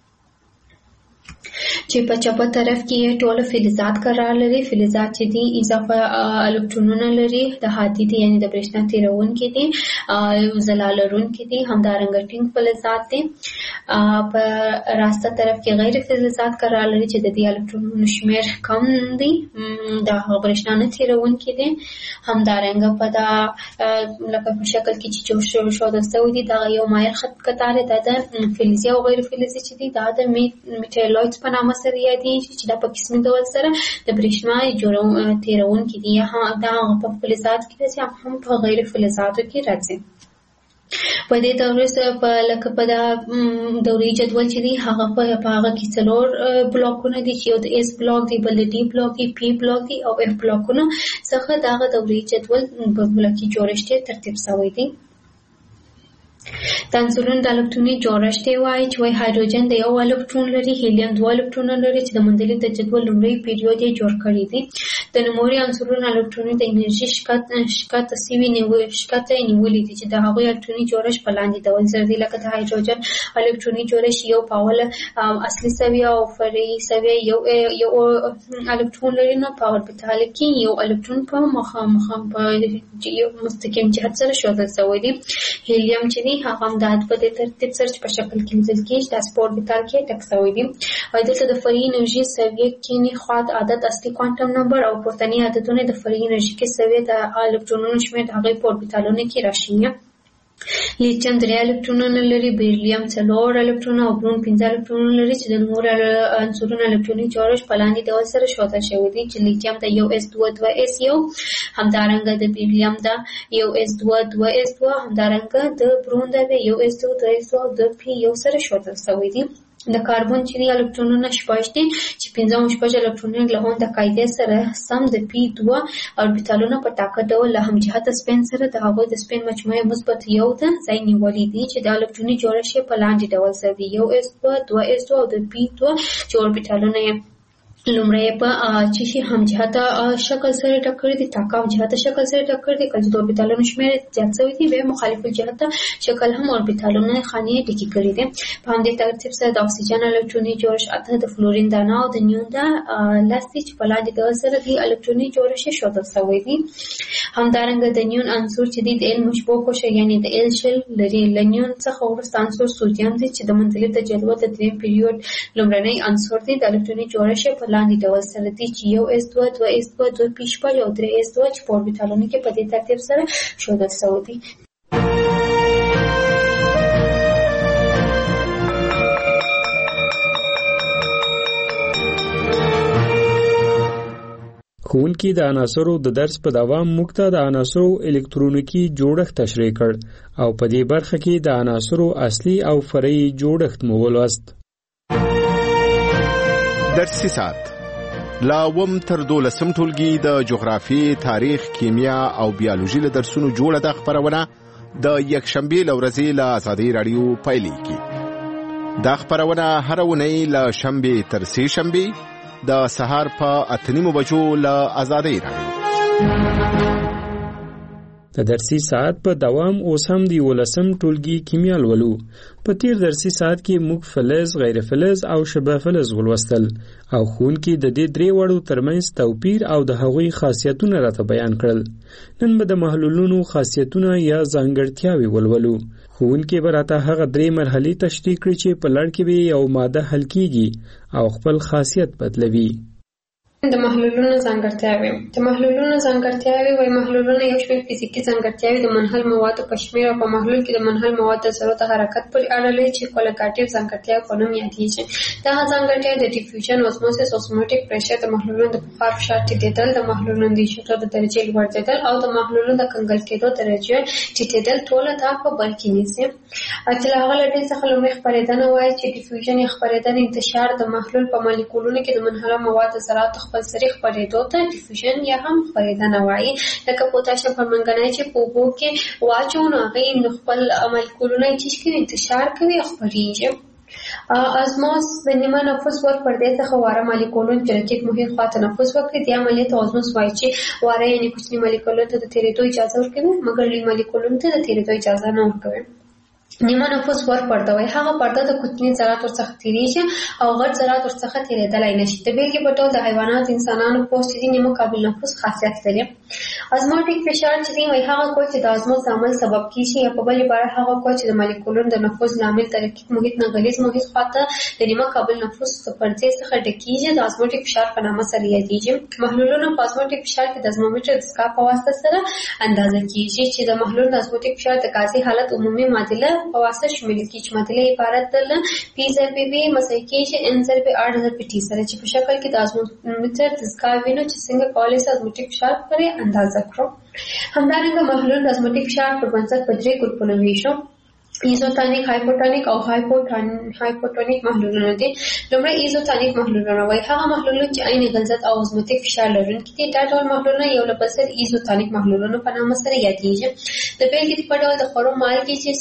چې په چپه طرف کې ټول فلزات قرار لري. فلزات چې دي اضافه الکترونونه لري، د هادي دي یعنی د برېښنا تیرونکي دي، ځلا لرونکي دي، همدارنګه ټینګ فلزات دي. په راسته طرف کې غیر فلزات قرار لري چې د دې الکترونونو شمیر کم دي، د برېښنا نه تیرونکي دي. همدارنګه په دا لکه په شکل کې چې جوړ شوی دی دا یو مایل خط قطار دی، د فلزي او غیر فلزي چې دي دا د میټالویډ په نامه سره یادېږي چې دا په قسمي ډول سره د برېښنا تیرونکي دي. دا په فلزات کې راځي هم په غیر فلزاتو کې راځي. په دې دورې سره په لکه په دا دوري جدول چې دی هغه په هغه کې څلور بلاکونه دي چې یو د اس بلاک دی، بل د ډي بلاک دی، پی بلاک دی او اف بلاکونه څخه دا دوري جدول په بلاکي جوړښت ترتیب شوی دی. د عنصرونو د الکتروني جوړښت وایي چې هایدروجن د یو الکترون لري، هیلیم 2 الکترونونه لري چې د مندلیک د جدول لومړی پیریود یې جوړ کړی دی. د نوموړي عنصرونو الکتروني د انرژي شکته نیولې دي چې د هغوی الکتروني جوړښت په لاندې ډول سره دی. لکه د هایدروجن الکتروني جوړښت یو پاوله اصلي سویه او فرعي سویه یو الکترون لري، نو په اوربیتال کې یو الکترون په مخامخ په یو مستقیم جهت سره ښودل شوی دی. هیلیم چې دی هغه هم د په دې ترتیب سره په شکل کې لیدل کېږي، د په اوربیتال کې ټک شوی دی. او دلته د فرعي انرژي سویه کې نه خواط عدد اصلي کوانټم نمبر او پورتني عددونه د فرعي انرژي کې سویه د الکترونونو شمېر د هغې په اوربیتالونو کې راشي. لیتیم 3 الکترونونه لري، بیریلیم 4 الکترونونه او برون 15 الکترونونه لري چې د نورو عنصرونو الکتروني جوړښت په لاندې ډول سره ښودل شوی دی چې لیتیم د 1s2 2s1، همدارنګه د بیریلیم د 1s2 2s2، همدارنګه د برون د 1s2 2s2 او د پی یو سره ښودل شوی دی. د کاربن چې الکترونونه شپږ دي چې 15 الکترونونه له هم د قاعدې سره سم د پی 2 اوربیتالونه په ټاکه ډول له همجهته سپین سره د هغوی د سپین مجموعه مثبت یو ته ځای نیولی دي چې د الکتروني جوړښت په لاندې ډول سره دی 1s2 2s2 او د پی 2 چې اوربیتالونه لومړی په چې شي همجهته شکل سره ټکر دي، ټاکه همجهته شکل سره ټکر دي. کله چې د اوربیتالونو شمېر زیات شوی دی بیا مخالف الجهته شکل هم اوربیتالونه خانې ډکې کړي دي. په همدې ترتیب سره د اکسیجن الکتروني جوړښت اته، د فلورین دانه او د نیون د لاستي چې په لاندې ډول سره د الکتروني جوړښت ښودل شوی دی. همدارنګه د نیون عنصر چې د ال مشبوع کوشه یعنی د ال شل لري. له نیون څخه وروسته عنصر سودیم دی چې د منطلب د جدول د دریم پیریود لومړنی عنصر دی. د الکتروني جوړښت په لاندې ډول سره دی چې 1s2 2s2 2p6 او 3s2 چې په اوربیتالونو کې په دې ترتیب سره ښودل شوی دی. ښوونکي د عناصرو د درس په دوام موږ ته د عناصرو الکترونیکي جوړښت تشریح کړ او په دې برخه کې د عناصرو اصلي او فرعي جوړښت مو ولوست. درسي ساعت لا وم تر 12 ټولګي د جغرافي، تاریخ، کیمیا او بیولوژي له درسونو جوړه د خبرونه د یکشنبه لورځي له آزادي رادیو پایلیږي. دا خبرونه هر ونی له شنبه تر سه شنبه د سهار په 8:30 بجو له آزادي رادیو. د درسي ساعت په دوام اوس هم دی 12 ټولګي کیمیا لولو. په تیر درسي ساعت کې موږ فلز، غیر فلز او شبه فلز ولوستل او ښوونکي د دې درې وړو ترمنځ توپیر او د هغوی خاصیتونه راته بیان کړل. نن به د محلولونو خاصیتونه یا ځانګړتیاوې ولولو. ښوونکي به راته هغه درې مرحلې تشریح کړي چې په لړ کې به یو ماده حل کیږي او خپل خاصیت بدلوي. د محلولونو ځانګړتیاوې. د محلولونو ځانګړتیاوې وايي محلولونه یو شمېر فزیکي ځانګړتیاوې د منحل موادو په شمېر او په محلول کې د منحل موادو د ذرو د حرکت پورې اړه لري چې کوالټیټیو ځانګړتیاوې په نوم یادېږي. دغه ځانګړتیاوې د ډیفیوژن، اوسموسس، اوسموټیک پریشر، د محلولونو د بخار فشار ټیټېدل، د محلولونو د ایشوټو د درجې لوړېدل او د محلولونو د کنګل کېدو درجه ټیټېدل ټوله دا په بر کې نیسي. چې له هغه له ډلې څخه لومړی خپرېدنه وایي چې ډیفیوژن یا خپرېدنه انتشار د محلول په مالیکولونو کې د منحله موادو ذراتو کمپلسري خپرېدو ته ډیفیوژن یا هم خپرېدنه وایي. لکه پوتاشیم پرمنګنایټ چې په اوبو کې واچو نو هغې خپل مالیکولونه یې چیش کوي، انتشار کوي او خپرېږي. ازموس د نیمه نفوس ور پردې څخه واره مالیکولونه چې رقیق محیط خوا تنفس وکړي. دې عملیې ته ازموس وایي چې واره یعنې کوچني مالیکولونو ته د تېرېدو اجازه ورکوي مګر لوی مالیکولونو ته د تېرېدو اجازه نه ورکوي. نیمه نفوس ور پرده وایي هغه پرده د کوچني ذرات ورڅخه تېرېږي او غټ ذرات ورڅخه تېرېدلی نشي. د بېلګې په ډول د حیواناتو انسانانو پوست چې نیمه قابل نفوس خاصیت لري. ازموټیک فشار چې دی وایي هغه قوه چې د ازموس د عمل سبب کېږي یا په بل عبارت هغه قوه چې د مالیکولونو د نفوذ لامل د رقیق محیط نه غلیظ محیط خواته د نیمه قابل نفوس د پردې څخه ډکېږي د ازموټیک فشار په نامه سره یادېږي. محلولونه په ازموټیک فشار کې د ازمومیټر د سکا په واسطه سره اندازه کېږي چې د محلول د ازموټیک فشار د غازي حالت عمومي معادله په واسطه شمیرل کېږي چې معادله عبارت ده له پی ضرب بي مساوي کېږي ان ضرب ار ضرب ټي سره چې په شکل کې د ازمومیټر د سکا وینو چې څنګه کولی شي ازموټیک فشار پرې اندازه کړو. همدارنګه محلول د ازموټیک فشار په بنسټ په درې ګروپونو ویشو. ایزوتونیک، هایپوټونیک او هایپوټونیک محلولونه دي. لومړی ایزوتونیک محلولونه وایي هغه محلولونه چې عین غلظت او ازموټیک فشار لرونکي دي. دا ډول محلولونه یو له بل سره ایزوتونیک محلولونه په نامه سره یادېږي. د بېلګې په ډول د خوړو مالګې چې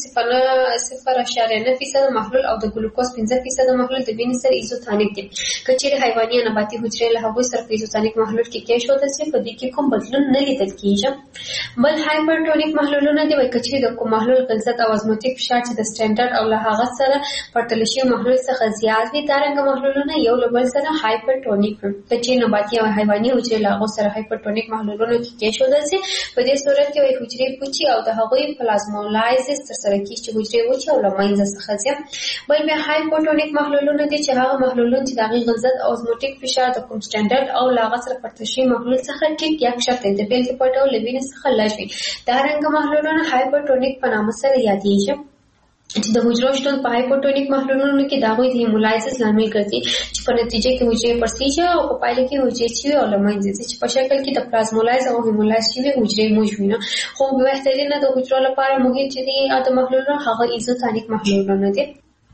0.9% محلول او د ګلوکوز 15% محلول د وینې سره ایزوتونیک دي. که چیرې حیواني یا نباتي حجرې له هغوی سره په ایزوتونیک محلول کې کېښودل شي په دې کې کوم بدلون نه لیدل کېږي. بل هایپرټونیک محلولونه دي وایي که چیرې د کوم محلول غلظت او ازموټیک فشار چې د سټانډرډ او له هغه سره پرتله شوي محلول څخه زیات وي دارنګه محلولونه یو له بل سره هایپرټونیک وي. که چیرې نباتي او حیواني حجرې له هغو سره هایپرټونیک محلولونو کې کېښودل شي په دې صورت کې وایي حجرې پوچي او د هغوی پلازمولایزس ترسره کېږي چې حجرې وچې او له منځه څخه ځي. بل بیا هایپوټونیک محلولونه دي چې هغه محلولونه چې د هغې غلظت او ازموټیک فشار د کوم سټانډرډ او له هغه سره پرتله شوي محلول څخه ټیټ یا کښته د بېلګې په ډول له وینې څخه لږ وي. دارنګه محلولونه هایپرټونیک په نامه سره یادېږي چې د حجرو شتون په هایپوټونیک محلولونو کې د هغوی د هیمولایسس لامل ګرځي چې په نتیجه کې حجرې پړسېږي او په پایله کې حجرې چوي او له منځه ځي چې په شکل کې د پلازمولایز او هیمولایز شوي حجرې موږ وینو. خو بهترینه د حجرو لپاره محیط چې دی د محلولونو هغه ایزوتونیک محلولونه دي.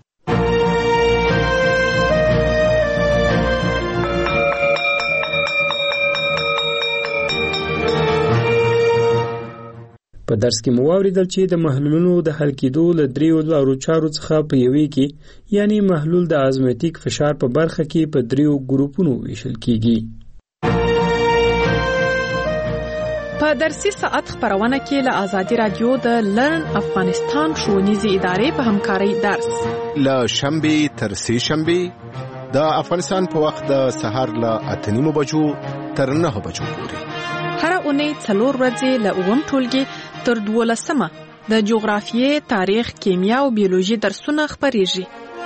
په درس کې مو واوریدل چې د محلولونو د حل کېدو له دریو لارو چارو څخه په یوې کې یعنی محلول د ازموټیک فشار په برخه کې په دریو ګروپونو ویشل کېږي. په درسي ساعت خبرونه کې له آزادي رادیو د لرن افغانستان ښوونیزې ادارې په همکارۍ درس له شنبه تر سه شنبه د افغانستان په وخت د سهار له 8:30 بجو تر 9 بجو پورې هر اونۍ 4 ورځې له اووم ټولګي تر 12مه د جغرافیې، تاریخ، کیمیا او بیولوژي درسونه خبرېږي.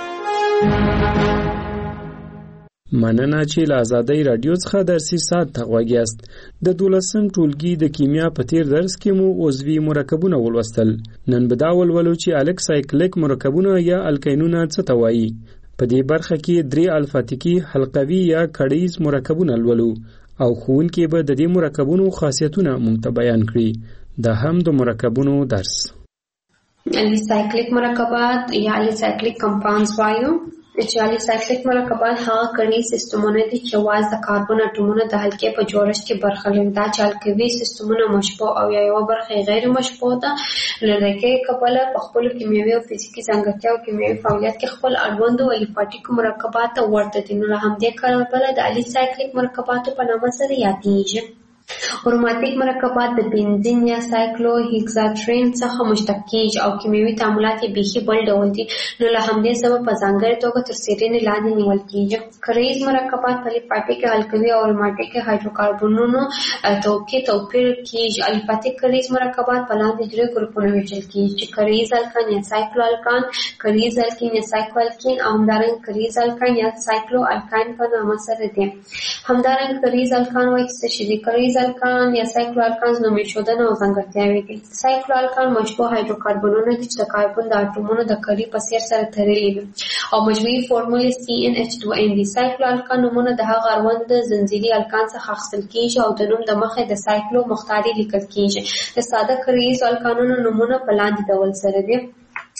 مننه چې له آزادۍ رادیو څخه درسي ساعت ته غوږ یاست. د 12م ټولګي د کیمیا په تیر درس کې مو عضوي مرکبونه ولوستل. نن به دا ولولو چې الکسایکلیک مرکبونه یا الکینونه څه ته وایي. په دې برخه کې 3 الفاتیکي حلقوي یا کړیز مرکبونه لولو او ښوونکي به د دې مرکبونو خاصیتونه مونږ ته بیان کړي. دا هم د مرکبونو درس. الیسایکلیک مرکبات یا الیسایکلیک کمپاونډز وایو چې الیسایکلیک مرکبات هغه کړي سیستمونه دي چې یوازې د کاربن اټومونو د حلقې په جوړښت کې برخه لري. دا چې الکوي سیستمونه مشبوع او یو برخه غیر مشبوع ده لکه کبله په خپل کیمیاوي او فزیکي ځانګړتیا او کیمیاوي فعالیت کې خپل اړوند او الیفاتیک مرکبات ورته دي. نو همدې کبله د الیسایکلیک مرکباتو په نامه سره یادېږي. اروماتیک مرکبات د بنزین یا سایکلو هیکساترین څخه مشتق کېږي او کیمیاوي تعاملات یې بیخي بل ډول دي. نو له همدې سبب په ځانګړې توګه تر څېړنې لاندې نیول کېږي. کریز مرکبات په الیفاتیک الکلي او اروماتیک هایدروکاربنونو توپیر کېږي. الیفاتیک کریز مرکبات په لاندې درې ګروپونو ویشل کېږي چې کریز الکان یا سایکلو الکان، کریز الکین یا سایکلو الکین او همدارنګه کریز الکان یا سایکلو الکان په نامه سره دي. همدارنګه کریز الکان وایي څه شي دي. کریز الکان یا سایکلو الکانز نومې ښودنه او ځانګړتیاوې دي. سایکلو الکان مشبوع هایدروکاربنونه دي چې د کاربن د اټومونو د کړي په څېر سره تړلي وي او مجموعي فورمول CnH2n دي. سایکلو الکان نومونه د هغه اړوند د زنځیري الکان څخه اخیستل کېږي او د نوم د مخې د سایکلو مختاري لیکل کېږي. د ساده کریز الکانونو نومونه په لاندې ډول سره دي.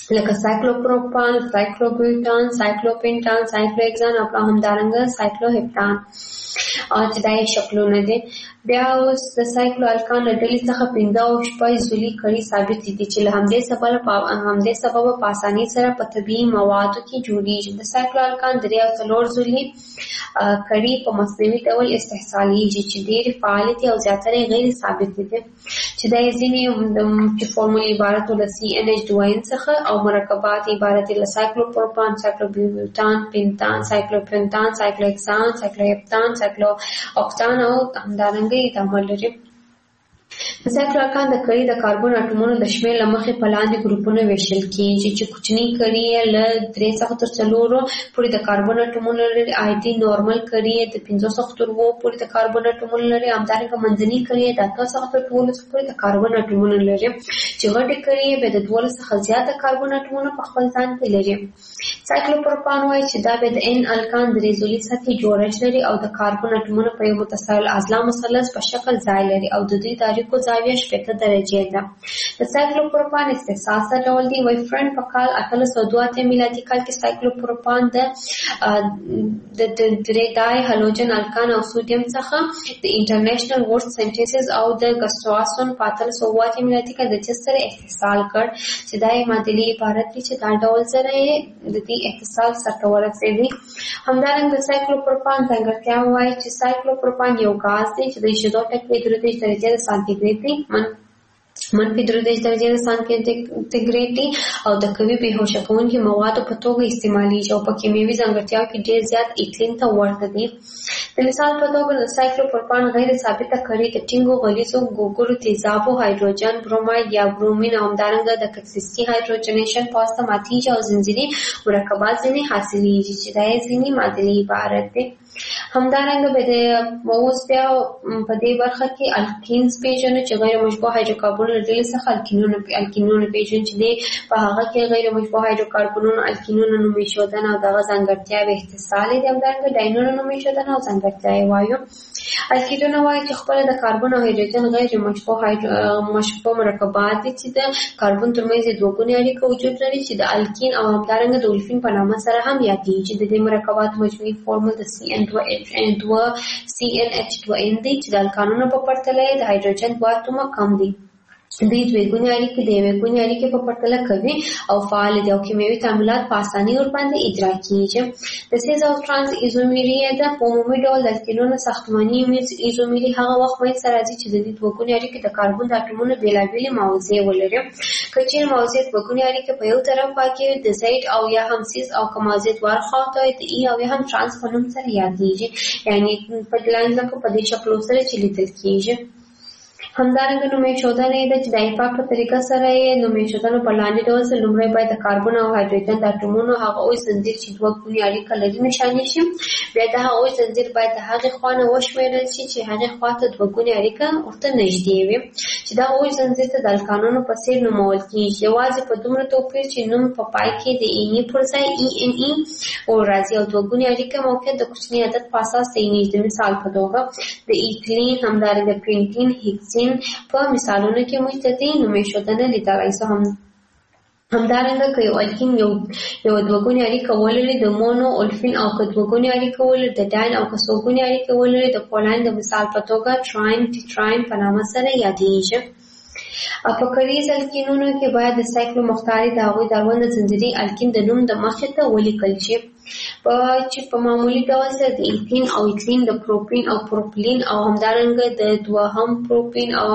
لکه سایکلوپروپان، سایکلوبیوټان، سایکلوپینټان، سایکلوهکسان او همدارنګه سایکلوهپټان چې دا یې شکلونه دي. بیا اوس د سایکلو الکان له ډلې څخه 15 او 16 زولي کړي ثابت دي چې له همدې سببه په اسانۍ سره په طبیعي موادو کې جوړیږي. د سایکلو الکان 3 او 4 زولي کړي په مصنوعي ډول استحصالیږي چې ډېرې فعالې دي او زیاتره غیر ثابت دي چې دا ځینې چې فورمول عبارت له CnH2n څخه او مرکبات عبارت له سایکلوپروپان، سایکلوبیوټان، پینتان، سایکلوپینتان، سایکلوهکسان، سایکلوهپتان، سایکلوهوکټان او همدارنګه تعامل لري. د سایکلو الکان د کړي د کاربن اټومونو د شمېر له مخې په لاندې ګروپونو ویشل کېږي چې کوچني کړي له 3 څخه تر 4 پورې د کاربن اټومونو لري. آیدي نورمال کړي د 5 څخه تر 7 پورې د کاربن اټومونو لري. همدارنګه منځني کړي د 8 څخه تر 12 پورې د کاربن اټومونو لري چې غټي کړي به د 12 څخه زیات کاربن اټومونو په خپل ځان کې لري. سایکلوپروپان وايي چې دا به د N الکان د ریزولي سطحي جوړښت لري او د کاربن اټومونو په یو متصل اضلاع مثلث په شکل ځای لري او د دوی تاریخو زاویه 80 درجې ده. د سایکلوپروپان استحصال څه ډول دی؟ وای فرند په کال 1882 میلادي کال کې سایکلوپروپان د دای هالوجن الکان او سودیم څخه د انټرنیشنل ورډ سنټیسز او د ګسټواسون په 1880 میلادي کال د چستر استحصال کړ چې دای معادلې عبارت دي چې دا ډول سره د دې اتصال سره ورسېږي. همدارنګه سایکلوپروپان ځانګړتیا وايي چې سایکلوپروپان یو غاز دی چې د شیدو ټکي 33 درجې سانتیګریډ دی منفي 33 درجې سانتیګریډ دی او د قوي بېهوشه کوونکي موادو په توګه استعمالیږي او په کیمیاوي ځانګړتیاو کې ډېر زیات ایتلین ته ورته دي. د مثال په توګه د سایکلوپروپان غیر ثابته کړي د ټینګو غلیظو ګوګړو تیزابو هایدروجن بروماید یا برومین او همدارنګه د کلسیسي هایدروجنیشن په واسطه ماتیږي او ځنځیري مرکبات ځینې حاصلیږي چې دا یې ځینې معادلې عبارت دي. همدارنګه به د اوس بیا په دې برخه کې الکینز پیژنو چې غیر مشبوع هایدروکاربن له ډلې څخه الکینونه پیژنو چې په هغه کې غیر مشبوع هایدروکاربنونو الکینونو نوم ایښودنه او دغه ځانګړتیاوې اتصال دي. همدارنګه ډاینونو نوم ایښودنه او ځانګړتیاوې وایو. الکینونه وایي چې خپله د کاربن او هایدروجن غیر مشبوع مرکبات دي چې د کاربن ترمنځ دوه ګونې اړیکه وجود لري چې د الکین او همدارنګه د اولفین په نامه سره هم یادېږي. د دې مرکباتو مجموعي فورمول د CnH2n دی چې د الکانونو په پرتله د هایدروجن 2 اتومه کم دي. دوی دوه ګونې اړیکې د یوې ګونې اړیکې په پرتله کوي او فعال دي او کیمیاوي تعاملات په اسانۍ ورباندې اجرا کیږي. د سیز او ترانس ایزومری ده په عمومي ډول د الکینونو ساختماني ایزومری هغه وخت منځته راځي چې د دې دوه ګونې اړیکې د کاربن د اټومونو بېلابېلې موضوع ولري. که چیرې موضوع دوه ګونې اړیکې په یو طرف واقع وي د زید او یا هم سیز او که موضوع دواړه خواته وي د ای او یا هم ترانس په نوم سره یادېږي یعنې په لاین لکه په دې شکلو سره چې لیدل کیږي. همدارنګه نوم ایښودنه ده چې د ایپاک په طریقه سره یې نوم ایښودنه په لاندې ډول سره لومړی باید د کاربن او هایدروجن د اټومونو هغه اوږد زنځیر چې دوه ګونې اړیکه لري نښاني شي. بیا دغه اوږد زنځیر باید د هغې خوا نه وشمېرل شي چې هغې خوا ته دوه ګونې اړیکه ورته نږدې وي چې دغه اوږد زنځیر ته د الکانونو په څېر نومول کېږي. یوازې په دومره توپیر چې نوم په پای کې د ایني پر ځای ENE راځي او دوه ګونې اړیکه موقعیت د کوچني عدد په اساس تعینېږي. د مثال په توګه د ایتلین همدارنګه پینټین هیکسین په مثالونو کې موږ ته دې نوم ایښودنه لیدلای شو. همدارنګه که یو الکین یو دوه ګونې اړیکه ولري د مونو اولفین او که دوه ګونې اړیکه ولري د ډاین او که څو ګونې اړیکه ولري د پولین د مثال په توګه تراین ټیټراین په نامه سره یادېږي. په کلیز الکینونو کې باید د سایکلو مختاري د هغوی د اړوند زنځیري الکین د نوم د مخې ته ولیکل شي چې په معمولي ډول سره د ایتین او ایتلین د پروپین او پروپلین او همدارنګه د دوهم پروپین او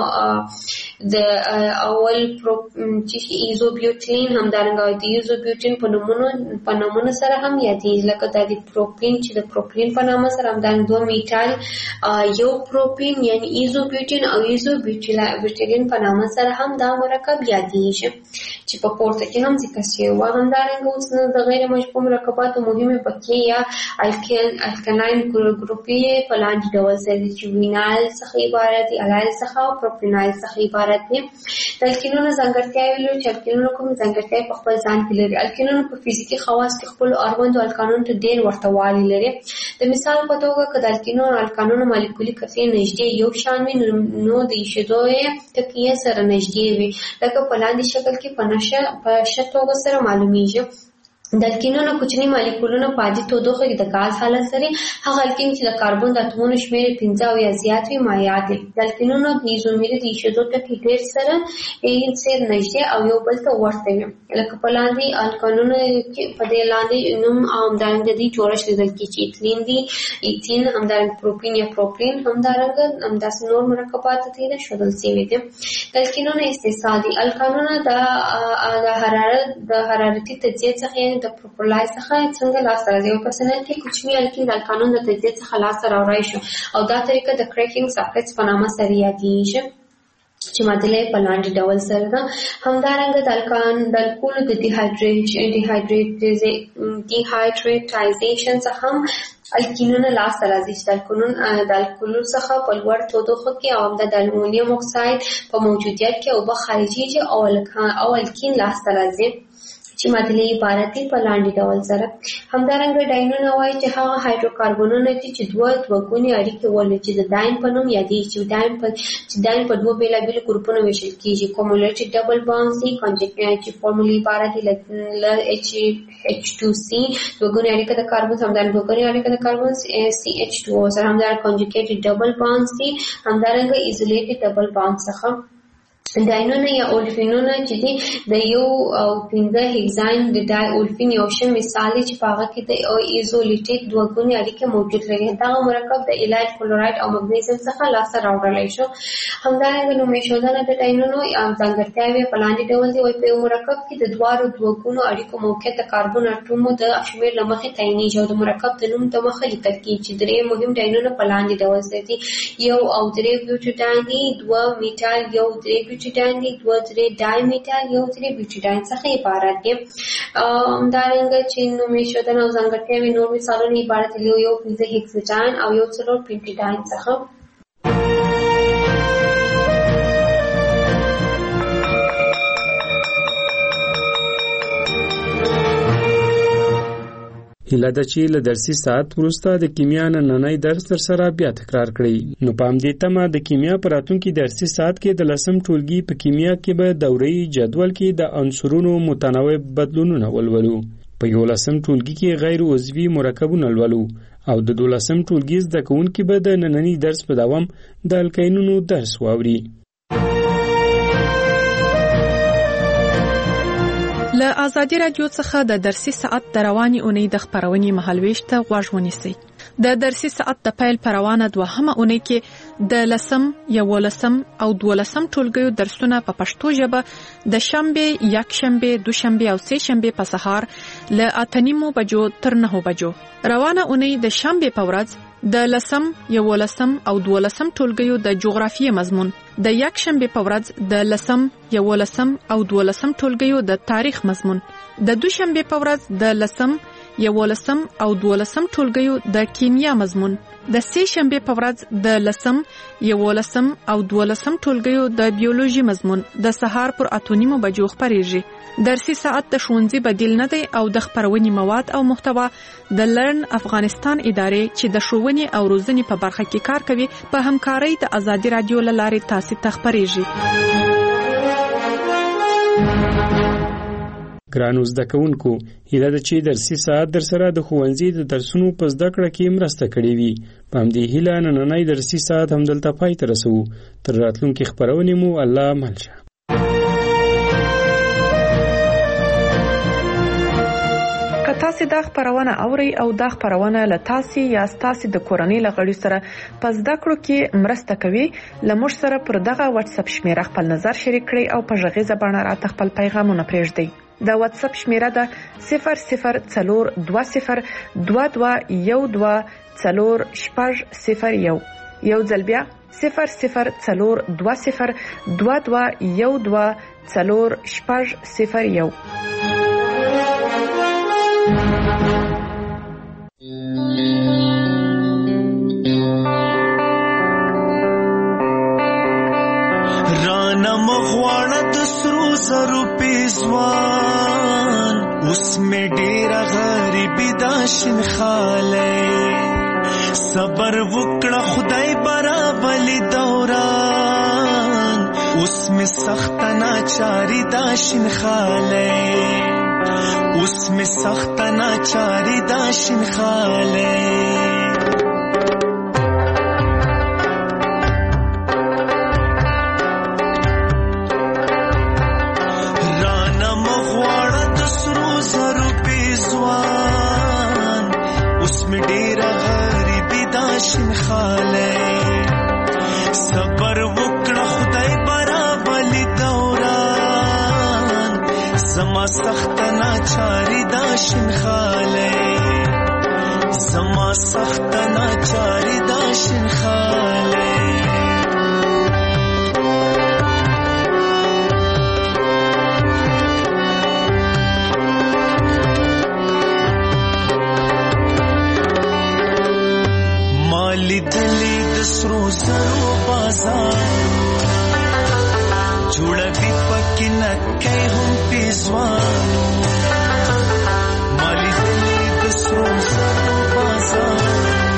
د اول چې ایزوبیوټلین همدارنګه د ایزوبیوټین په نومونو سره هم یادېږي لکه د پروپین چې د پروپلین په نامه سره همدارنګه دوه میټال یو پروپین یعنی ایزوبیوټین او ایزوبیوټیلین په نامه سره هم دا مرکب یادېږي چې په پورته کې هم ذکر شوی و. همدارنګه اوس د غیر مشبوع مرکباتو مهمې بقیې یا الکلاین ګروپي په لاندې ډول سره دي چې وینایل څخه عبارت دي، الایل څخه او پروپینایل څخه عبارت دي. د الکینونو ځانګړتیاوې لري چې الکینونو کومې ځانګړتیاوې په خپل ځان کې لري. الکینونو په فزیکي خواص کې خپلو اړوندو الکانونو ته ډېر ورته والی لري. د د مثال په توګه که د الکینو او الکانونو مالیکولي کفې نږدې یو شان وي نو د ایشېدو یې تکیه سره نږدې وي، لکه په لاندې شکل کې په ښه توګه سره معلومیږي. د الکینونو کوچني مالیکولونه په عادي تودوخه کې د غاز حالت لري. هغه الکین چې د کاربن د اتومونو شمېر 15 او یا زیات وي مایع دي. د الکینونو د ایزومري د ایشېدو ټکي ډېر سره نږدې او یو بل ته ورته وي، لکه په لاندې الکانونو کې په دې لاندې نوم همدارنګه د جوړښت لیدل کېږي چې ایتلین دي، ایتین، همدارنګه پروپین یا پروپلین، همدارنګه همداسې نور مرکبات دي ښودل شوي دي. د الکینونو استحصال دي. الکانونه د حرارتي تجزیې څخه د پروپولای څخه څنګه لاسته راځي. په پرسنل کې کوچني الکین د الکانون د تجزیې څخه لاسته راوړی شو او دا طریقه د کریکینګ ساکټس په نامه سره یادیږي چې معادله په لاندې ډول سره ده. همدارنګه د الکولو د ډیهایډریټایزیشن څخه هم الکینونه لاسته راځي چې د الکولو څخه په لوړ تودوخه کې او د المونیم اکساید په موجودیت کې اوبه خارجيږي او الکین لاسته راځي چې معادله عبارت دي په لاندې ډول سره. همدارنګه ډاینونه وایي چې هغه هایدروکاربنونه دي چې دوه ګونې اړیکې ولري چې د ډاین په نوم یادېږي چې ډاین په دوه بېلابېلو ګروپونو ویشل کېږي. کومولټي ډبل بانډز دي چې فارمولي عبارت دي له H2C دوه ګونې اړیکه د کاربن، همدارنګه دوه ګونې اړیکه د کاربن CH2O سره، همدارنګه کنجوګیټډ ډبل بانډز دي، همدارنګه ایزولیټډ ډبل بانډ څخه. ډاینونه یا اولفینونه چې دي د 1 او 15 هیگزاین د ډای اولفین یو ښه مثال دی چې په هغه کې د ایزولیټډ دوه ګونې اړیکې موجود لري. دغه مرکب د ایلایډ کلورایډ او مګنیزیم څخه لاسته راوړلی شو. همدارنګه نومېښودنه د ډاینونو ځانګړتیاوې په لاندې ډول دي. په یو مرکب کې د دواړو دوه ګونو اړیکو موقعیت د کاربن اتومو د شمېر له مخې تعینېږي او د مرکب د نوم د مخه لیکل کېږي چې درې مهم ډاینونه په لاندې ډول دي: 1 او 3 بیوټیډاین دي، 2 میټال، 1 3 بیوټیډاین دي، 2 3 ډای میټال، 1 3 بیوټیډاین څخه عبارت دي. همدارنګه چې نومېښودنه او ځانګړتیاوې نور مثالونه عبارت دي: 1 15 هیکساډاین او 1 4 پنټیډاین څخه. هیله ده چې له درسي ساعت وروسته د کیمیا نننی درس در سره بیا تکرار کړئ. نو په همدې تمه د کیمیا په راتلونکي درسي ساعت کې د 10م ټولګي په کیمیا کې به دوره‌یي جدول کې د عنصرونو متنوع بدلونونه ولولو. په 11م ټولګي کې غیر عضوي مرکبونه لولو او د 12م ټولګي زده کوونکي به د نننی درس په دوام د الکاینونو درس واوري. له آزادي رادیو څخه د درسي ساعت د رواني اونۍ د خبرونې مهالويش ته غوږ ونیسئ. د درسي ساعت د پیل پر روانه دوهمه اونۍ کې د 10م، 11م او 12م ټولګیو درسونه په پښتو ژبه د شنبه، یکشنبه، دوشنبه او سه شنبه په سهار له 8:30 بجو تر 9 بجو. روانه اونۍ د شنبه په ورځ د 10م، 11م او 12م ټولګیو د جغرافیې مضمون، د یکشنبه په ورځ د 10م، 11م او 12م ټولګیو د تاریخ مضمون، د دوشنبه په ورځ د 10م، 11م او 12م ټولګیو د کیمیا مضمون، د سه شنبه په ورځ د 10م، 11م او 12م ټولګیو د بیولوژي مضمون د سهار پر 8:30 بجو خبرېږي. درسي ساعت د ښوونځي بدیل نه دی او د خبرونې مواد او محتوا د لرن افغانستان ادارې چې د ښوونې او روزنې په برخه کې کار کوي په همکارۍ د آزادي رادیو له لارې تاسو ته خبرېږي. ګرانو زده کوونکو، هیله ده چې درسي ساعت در سره د ښوونځي د درسونو په زده کړه کې مرسته کړې وي. په همدې هیله نننی درسي ساعت همدلته پای ته رسوو. تر راتلونکي خبرونې مو الله مل شه. که تاسو دا خبرونه اورئ او دا خبرونه له تاسو یا تاسو د کورنۍ لغړي سره په زده کړو کې مرسته کوي، لمر سره پر دغه واتس اپ شمیره خپل نظر شریک کړئ او په ژغیزه باندې راته خپل پیغامونه پرېږدئ. دا واتس اپ شمیره ده 004212124001. یو ځل بیا 004212124001. رانا مغواړه د سرو زرو پیزوان اوس مې ډېره غریبي دا شین خالی صبر وکړه خدای برابر دوران اوس می سخت ناچاری داشن خاله اوس می سخت ناچاری داشن خاله داشن خاله صبر وکړه خدای برابر دوران زما سخت ناچاری داشن خاله زما سخت ناچاری داشن خاله دلی د سرو زرو بازار جوړوي پکې نکې هم پیزوان مالی دلی د سرو زرو بازار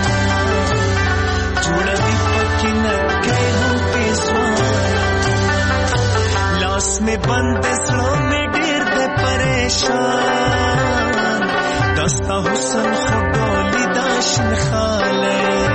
جوړوي پکې نکې هم پیزوان لاس میں بند سړو میں ډېر د پریشان دستا حسن خو ډولي داشن خاله